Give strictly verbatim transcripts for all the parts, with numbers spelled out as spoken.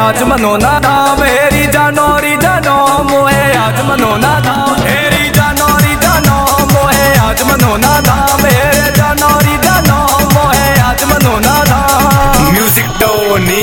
आज मनोना था मेरी जानो री जानो मोहे आज मनोना था मेरी जानो री जानो मोहे आज मनोना था मेरे जानो री जानो मोहे आज मनोना था। म्यूजिक टोनी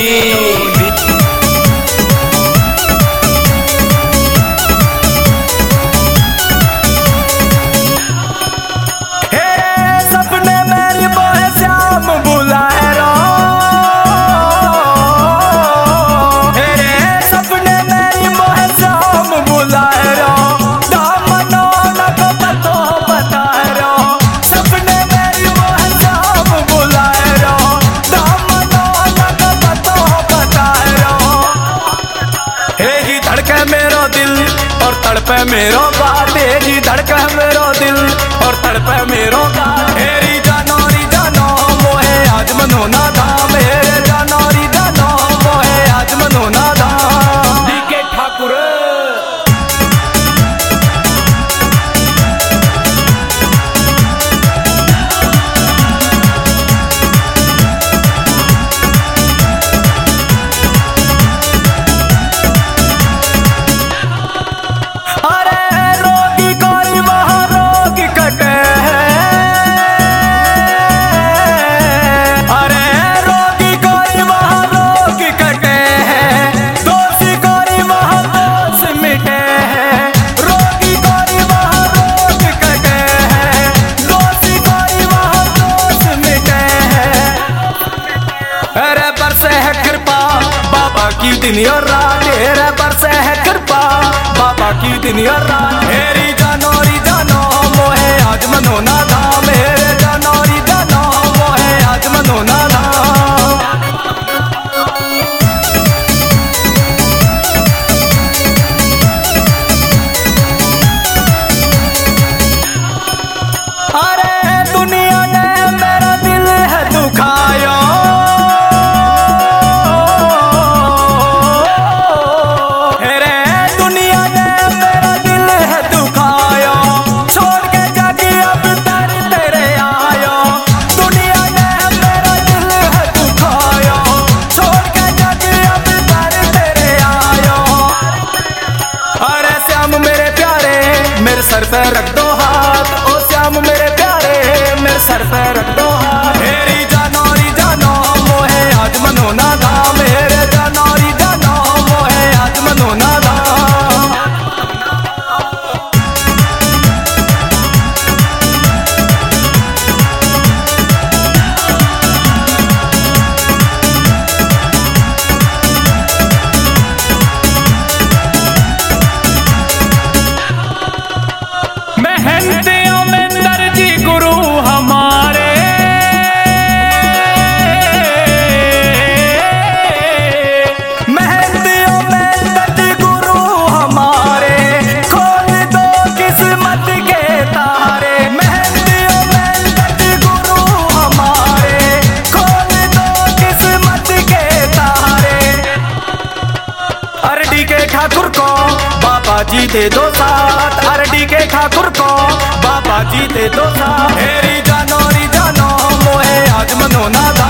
तड़पे मेरो का तेरी धड़के मेरो दिल और तड़पे मेरो का मेरी जानो री जानो मोहे आज मनोना था मेरे जानो री जानो मोहे आज मनोना था। डीके ठाकुर की दिन और रात तेरे पर से है कृपा बाबा की दिन और रात मेरी जानो री जानो मोहे आज मनोना था मेरे जानो री जानो मोहे आज मनोना था। अरे दुनिया ने मेरा दिल है दुखाया सर पे रख दो हाथ ओ श्याम मेरे प्यारे मेरे सर पे रख दो हाथ मेरी जानो री जानो मोहे आज मनोना था मेरे जानो री जानो मोहे आज मनोना था। ठाकुर को बाबा जी दे दो साथ अरडी के ठाकुर को बाबा जी दे दो साथ मेरी जानो री जानो मोहे आज मनोना था।